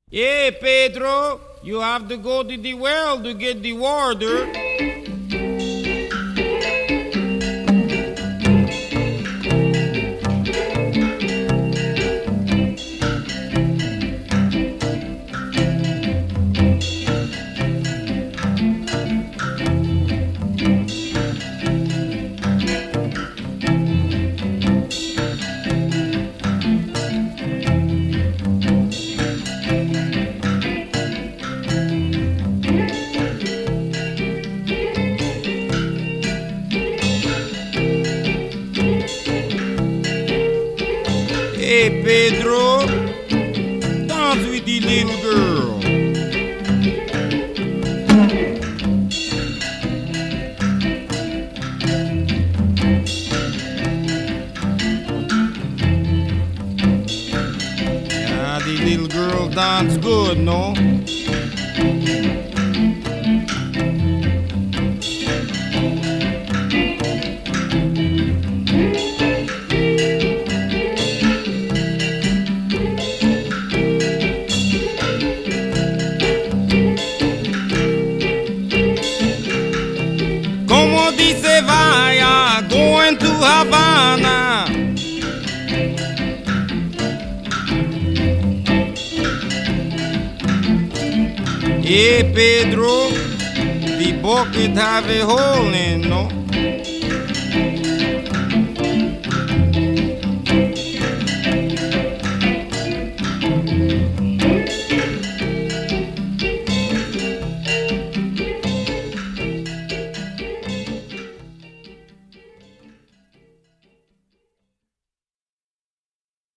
Hey, Pedro, you have to go to the well to get the water. Hey, Pedro, dance with the little girl. Yeah, the little girl dance good, no? Como dice vaya, going to Havana. Hey, Pedro, the bucket have a hole in, no?